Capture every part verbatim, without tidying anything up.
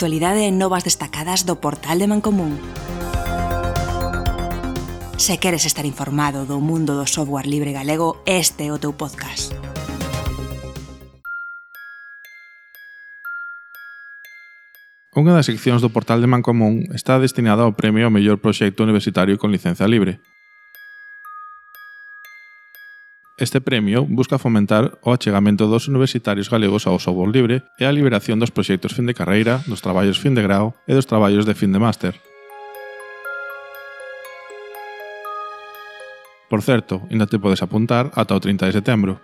actualidade e novas destacadas do portal de Mancomún. Se queres estar informado do mundo do software libre galego, este é o teu podcast. Unha das seccións do portal de Mancomún está destinada ao premio ao mellor proxecto universitario con licenza libre. Este premio busca fomentar o achegamento dos universitarios galegos ao software libre e a liberación dos proxectos fin de carreira, dos traballos fin de grao e dos traballos de fin de máster. Por certo, ainda te podes apuntar ata o trinta de setembro.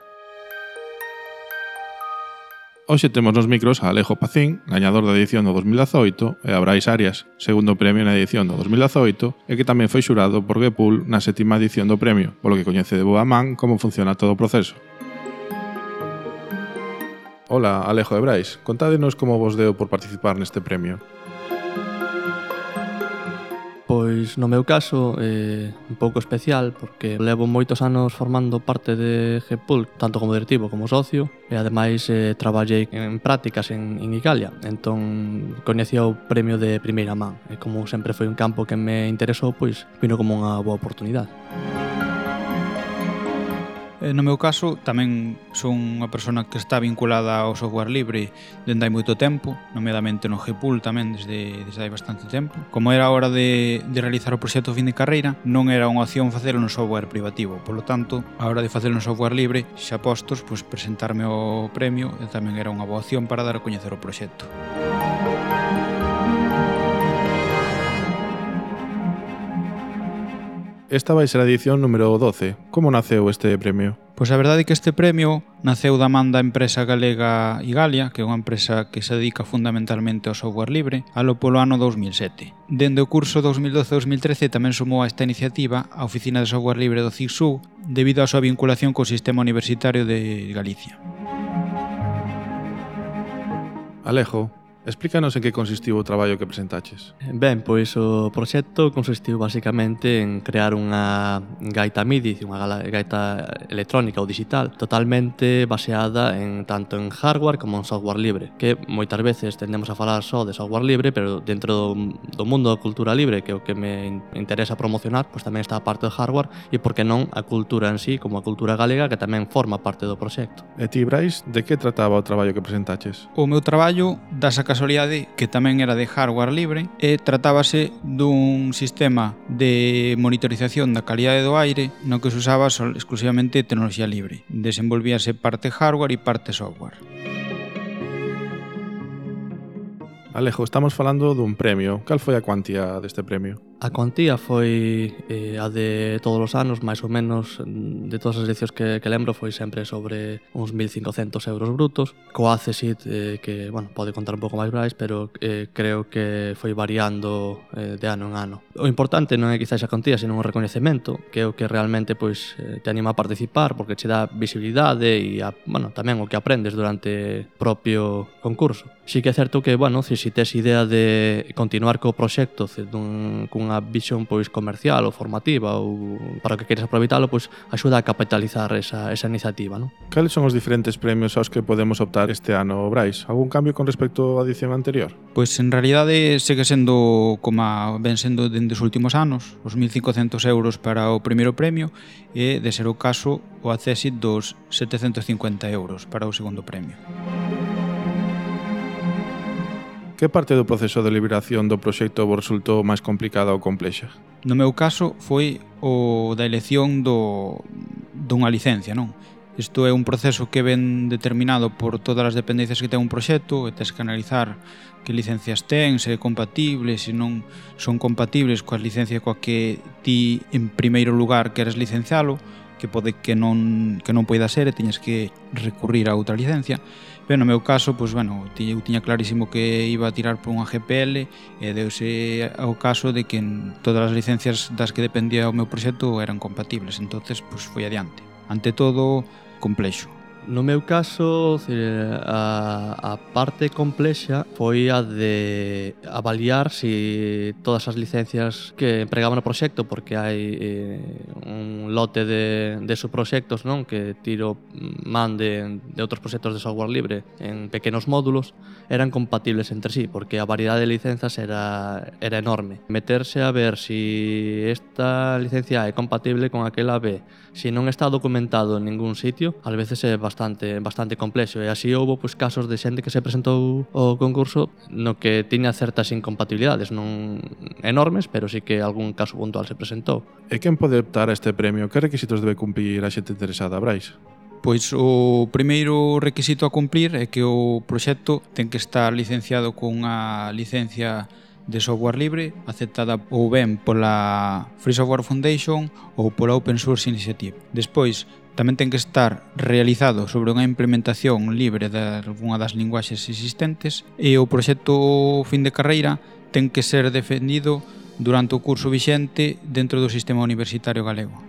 Hoxe temos nos micros a Alejo Pacín, gañador da edición do dos mil dezaoito, e a Brais Arias, segundo premio na edición do dos mil dezaoito, e que tamén foi xurado por Gepool na sétima edición do premio, polo que coñece de boa man como funciona todo o proceso. Ola, Alejo e Brais, contádenos como vos deu por participar neste premio. Pois no meu caso é un pouco especial porque levo moitos anos formando parte de Gepool, tanto como directivo como socio, e ademais eh, traballei en prácticas en, en Italia, entón coñecía o premio de primeira man, e como sempre foi un campo que me interesou, pois vino como unha boa oportunidade. No meu caso, tamén son unha persona que está vinculada ao software libre dende hai moito tempo, nomeadamente no Gepool tamén desde, desde hai bastante tempo. Como era a hora de, de realizar o proxecto fin de carreira, non era unha opción facelo no software privativo. Por lo tanto, a hora de facelo no software libre, xa postos, pois presentarme ao premio e tamén era unha boa opción para dar a coñecer o proxecto. Esta vai ser a edición número doce. Como naceu este premio? Pois a verdade é que este premio naceu da man da empresa galega Igalia, que é unha empresa que se dedica fundamentalmente ao software libre, alo polo ano dos mil sete. Dende o curso dos mil doce a dos mil trece tamén sumou a esta iniciativa a Oficina de Software Libre do C I S U debido á súa vinculación co sistema universitario de Galicia. Alejo, explícanos en que consistiu o traballo que presentaches. Ben, pois o proxecto consistiu basicamente en crear unha gaita MIDI, unha gaita electrónica ou digital, totalmente baseada en tanto en hardware como en software libre, que moitas veces tendemos a falar só de software libre, pero dentro do, do mundo da cultura libre, que é o que me interesa promocionar, pois tamén está a parte do hardware e, por que non, a cultura en sí, como a cultura galega, que tamén forma parte do proxecto. E ti, Brais, de que trataba o traballo que presentaches? O meu traballo das a casualidade que tamén era de hardware libre e tratábase dun sistema de monitorización da calidade do aire no que se usaba sol, exclusivamente tecnoloxía libre. Desenvolvíase parte hardware e parte software. Alejo, estamos falando dun premio. Cal foi a cuantía deste premio? A cuantía foi eh, a de todos os anos, máis ou menos, de todas as edicións que, que lembro, foi sempre sobre uns mil cincocentos euros brutos. Co Accessit, eh, que, bueno, pode contar un pouco máis Brais, pero eh, creo que foi variando eh, de ano en ano. O importante non é quizás a cuantía, sino un recoñecemento, que é o que realmente pois, eh, te anima a participar, porque che dá visibilidade e, a, bueno, tamén o que aprendes durante o propio concurso. Si que é certo que, bueno, se si tes idea de continuar co proxecto dun, cun unha visión pois comercial ou formativa ou para o que queres aproveitalo, pois axuda a capitalizar esa, esa iniciativa, non? Cales son os diferentes premios aos que podemos optar este ano, Brais? Algún cambio con respecto á edición anterior? Pois en realidade segue sendo como ven sendo dende os últimos anos, os mil cincocentos euros para o primeiro premio e, de ser o caso, o Accessit dos setecentos cincuenta euros para o segundo premio. Que parte do proceso de liberación do proxecto vos resultou máis complicada ou complexa? No meu caso foi o da elección do, dunha licencia, non? Isto é un proceso que ven determinado por todas as dependencias que ten un proxecto e tes que analizar que licencias ten, se é compatible, se non son compatibles coas licencias coa que ti en primeiro lugar queres licencialo, que pode que non, que non poida ser e teñes que recurrir a outra licencia. Pero no meu caso, pois, bueno, eu tiña clarísimo que iba a tirar por unha G P L e deuse ao caso de que todas as licencias das que dependía o meu proxecto eran compatibles, entonces pois foi adiante. Ante todo, complexo. No meu caso, a, a parte complexa foi a de avaliar si todas as licencias que empregaban no proxecto, porque hai eh, un lote de, de subproxectos, non, que tiro man de, de outros proxectos de software libre en pequenos módulos, eran compatibles entre sí, porque a variedade de licenzas era, era enorme. Meterse a ver si esta licencia A é compatible con aquela B, si non está documentado en ningún sitio, ás veces é bastante bastante complexo, e así houve pois, casos de xente que se presentou ao concurso no que tiña certas incompatibilidades, non enormes, pero sí que algún caso puntual se presentou. E quen pode optar a este premio? Que requisitos debe cumplir a xente interesada, Brais? Pois o primeiro requisito a cumplir é que o proxecto ten que estar licenciado con unha licencia de software libre aceptada ou ben pola Free Software Foundation ou pola Open Source Initiative. Despois, tamén ten que estar realizado sobre unha implementación libre de algunha das linguaxes existentes e o proxecto fin de carreira ten que ser defendido durante o curso vixente dentro do sistema universitario galego.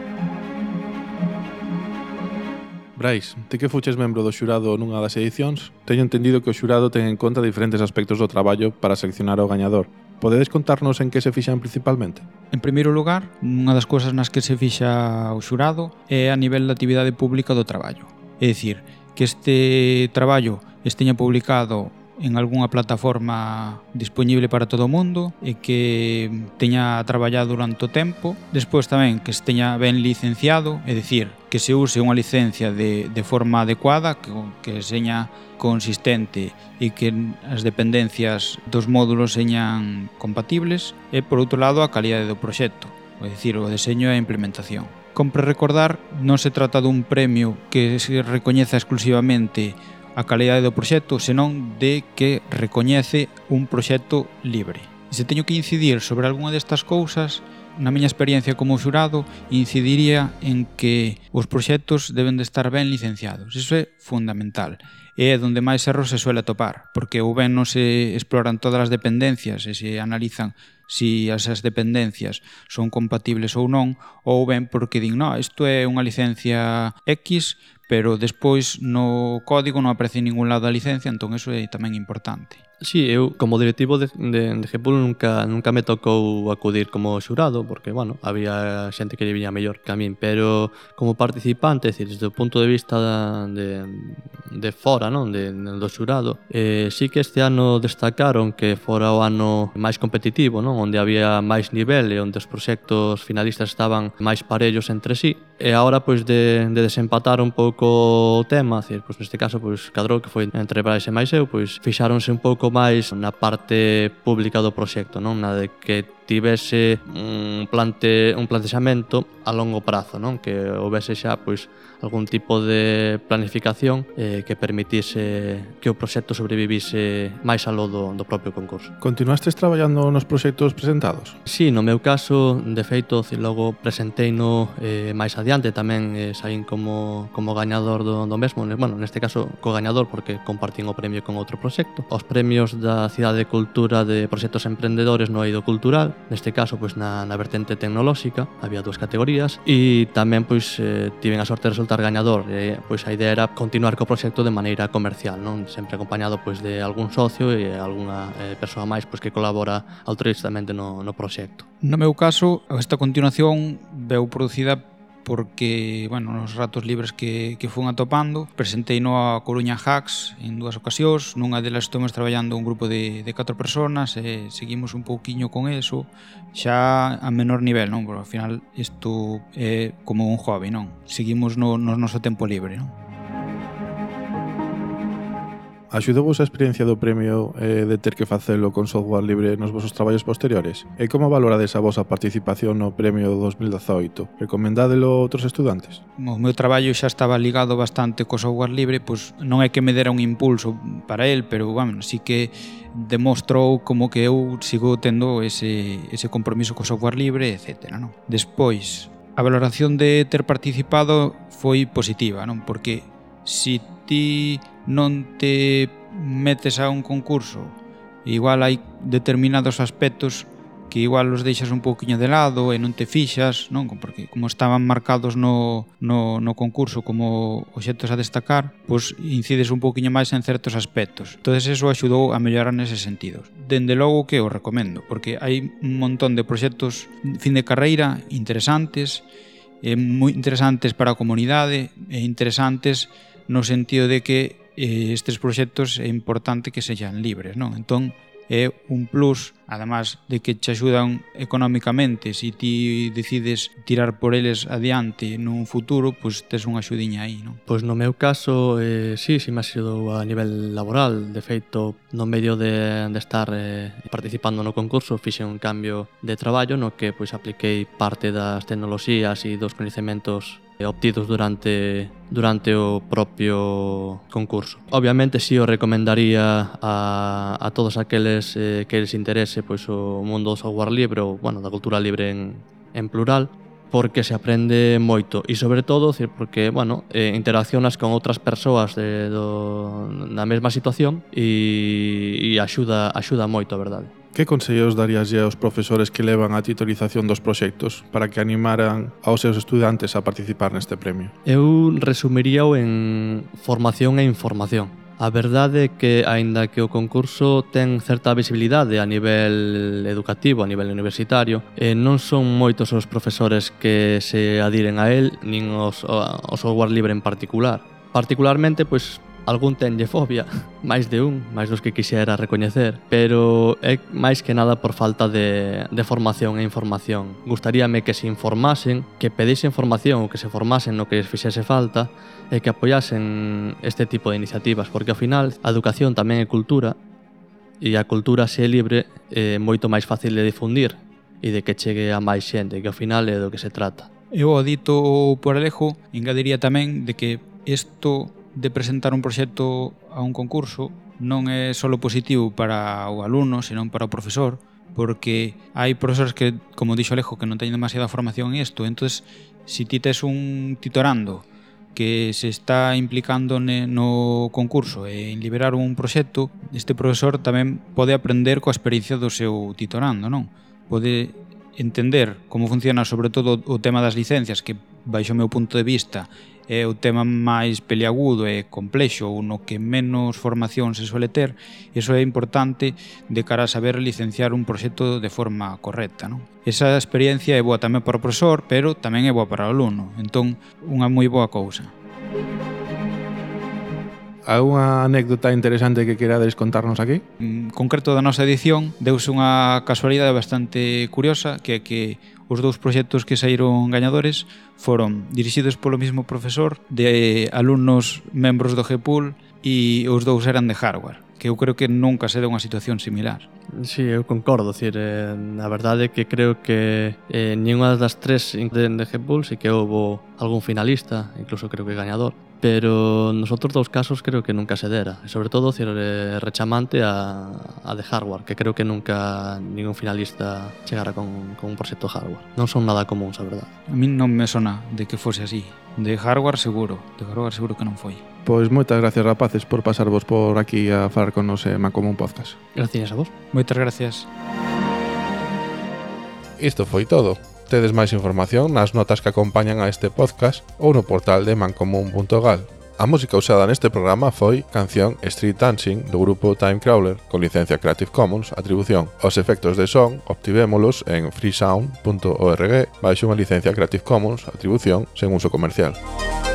Brais, ti que fuches membro do xurado nunha das edicións, teño entendido que o xurado ten en conta diferentes aspectos do traballo para seleccionar o gañador. Podedes contarnos en que se fixan principalmente? En primeiro lugar, unha das cousas nas que se fixa o xurado é a nivel da actividade pública do traballo. É dicir, que este traballo esteña publicado en algunha plataforma disponible para todo o mundo e que teña traballado durante o tempo. Despois tamén que esteña ben licenciado, é dicir, que se use unha licencia de, de forma adecuada, que, que seña consistente e que as dependencias dos módulos señan compatibles, e por outro lado a calidade do proxecto, é dicir, o deseño e a implementación. Compre recordar, non se trata dun premio que se recoñeza exclusivamente a calidade do proxecto, senón de que recoñece un proxecto libre. E se teño que incidir sobre algunha destas cousas, na miña experiencia como xurado, incidiría en que os proxectos deben de estar ben licenciados. Iso é fundamental. E é onde máis erros se suele atopar, porque ou ben non se exploran todas as dependencias e se analizan si esas dependencias son compatibles ou non, ou ben porque din, no, isto é unha licencia X, pero despois no código non aparece en ningún lado a licencia, entón eso é tamén importante. Sí, eu como directivo de, de, de G P U L nunca, nunca me tocou acudir como xurado, porque, bueno, había xente que lle viña mellor que a min, pero como participante, é dicir, desde o punto de vista de, de fora, non, de, do xurado, eh, sí que este ano destacaron que fora o ano máis competitivo, non, onde había máis nivel e onde os proxectos finalistas estaban máis parellos entre sí, e agora, pois, de, de desempatar un pouco o tema, é dicir, pois, neste caso, pois, cadrou que foi entre Brais e máis eu, pois, fixáronse un pouco máis na parte pública do proxecto, non, na de que tivese un plante un plantexamento a longo prazo, non, que houvese xa pois algún tipo de planificación eh, que permitise que o proxecto sobrevivise máis aló do, do propio concurso. Continuastes traballando nos proxectos presentados? Sí, no meu caso, de feito, logo presenteino eh, máis adiante, tamén eh, saín como, como gañador do, do mesmo, bueno, neste caso co gañador porque compartín o premio con outro proxecto. Os premios da Cidade de Cultura de proxectos emprendedores no eido cultural, neste caso pois na, na vertente tecnolóxica, había dúas categorías e tamén pois eh, tiven a sorte de resultar gañador, e pois a idea era continuar co proxecto de maneira comercial, non, sempre acompañado pois de algún socio e algunha eh, persoa máis pois que colabora altruistamente no, no proxecto. No meu caso, esta continuación veu producida porque, bueno, nos ratos libres que, que fun atopando, presentei no a Coruña Hacks en dúas ocasións, nunha delas estamos traballando un grupo de, de catro personas e seguimos un pouquiño con eso, xa a menor nivel, non? Porque ao final isto é como un hobby, non? Seguimos no, no noso tempo libre, non? Axudou-vos a experiencia do premio eh, de ter que facelo con software libre nos vosos traballos posteriores? E como valorades a vosa participación no premio do dos mil dezaoito? Recomendádelo a outros estudantes? O meu traballo xa estaba ligado bastante co software libre, pois non é que me dera un impulso para el, pero, bueno, sí que demostrou como que eu sigo tendo ese, ese compromiso co software libre, etcétera, non? Despois, a valoración de ter participado foi positiva, non? Porque si ti non te metes a un concurso, igual hai determinados aspectos que igual os deixas un pouquiño de lado e non te fixas, non? Porque como estaban marcados no, no, no concurso como obxectos a destacar, pois incides un pouquiño máis en certos aspectos. Entonces eso axudou a mellorar nese sentido. Dende logo que o recomendo, porque hai un montón de proxectos fin de carreira interesantes, e moi interesantes para a comunidade e interesantes no sentido de que eh, estes proxectos é importante que sexan libres, non? Entón, é un plus, además de que te axudan económicamente, se ti decides tirar por eles adiante nun futuro, pois tes unha axudiña aí, non? Pois no meu caso, eh, sí, sí me ha sido a nivel laboral. De feito, no medio de, de estar eh, participando no concurso, fixe un cambio de traballo no que pois apliquei parte das tecnoloxías e dos coñecementos obtidos durante durante o propio concurso. Obviamente si o recomendaría a, a todos aqueles eh, que les interese pois o mundo do software libre ou, bueno, da cultura libre en, en plural, porque se aprende moito e sobre todo, decir, porque, bueno, eh, interaccionas con outras persoas de, do, na mesma situación e, e axuda, axuda moito, a verdade. Que consellos darías aos profesores que levan a titularización dos proxectos para que animaran aos seus estudantes a participar neste premio? Eu resumiríao en formación e información. A verdade é que, aínda que o concurso ten certa visibilidade a nivel educativo, a nivel universitario, eh, non son moitos os profesores que se adiren a él, nin os, o software libre en particular. Particularmente, pois, algún tenlle fobia, máis de un, máis dos que quixera recoñecer, pero é máis que nada por falta de, de formación e información. Gustaríame que se informasen, que pedisen formación ou que se formasen no que les fixese falta e que apoyasen este tipo de iniciativas, porque ao final a educación tamén é cultura e a cultura, se é libre, é moito máis fácil de difundir e de que chegue a máis xente, que ao final é do que se trata. Eu, o dito por Alejo, engadiría tamén de que isto de presentar un proxecto a un concurso non é só positivo para o alumno, senón para o profesor, porque hai profesores que, como dixo Alejo, que non teñen demasiada formación en isto. Entón, se ti tes un titorando que se está implicando no concurso e en liberar un proxecto, este profesor tamén pode aprender coa experiencia do seu titorando, non? Pode entender como funciona sobre todo o tema das licencias, que baixo o meu punto de vista é o tema máis peliagudo e complexo, ou no que menos formación se suele ter. Iso é importante de cara a saber licenciar un proxecto de forma correcta, non? Esa experiencia é boa tamén para o profesor, pero tamén é boa para o alumno. Entón, unha moi boa cousa. Alguna anécdota interesante que querades contarnos aquí? En concreto da nosa edición, deuse unha casualidade bastante curiosa, que é que os dous proxectos que saíron gañadores foron dirixidos polo mismo profesor, de alumnos membros do G P U L, e os dous eran de hardware, que eu creo que nunca se deu unha situación similar. Sí, eu concordo, decir, eh, a verdade é que creo que eh, ninguna das tres de, de G P U L sí que houve algún finalista, incluso creo que gañador, pero nos outros dous casos creo que nunca se dera, e sobre todo, decir, eh, rechamante a, a de hardware, que creo que nunca ningún finalista chegara con, con un proxecto hardware. Non son nada comuns, a verdade. A min non me sona de que fose así. De hardware seguro, de hardware seguro que non foi. Pois moitas gracias, rapaces, por pasarvos por aquí a falar con nos en Mancomún Podcast. Gracias a vos. Moitas gracias. Isto foi todo. Tedes máis información nas notas que acompañan a este podcast ou no portal de mancomún punto gal. A música usada neste programa foi canción Street Dancing do grupo Timecrawler con licencia Creative Commons Atribución. Os efectos de son obtivémolos en freesound punto org baixo unha licencia Creative Commons Atribución sen uso comercial.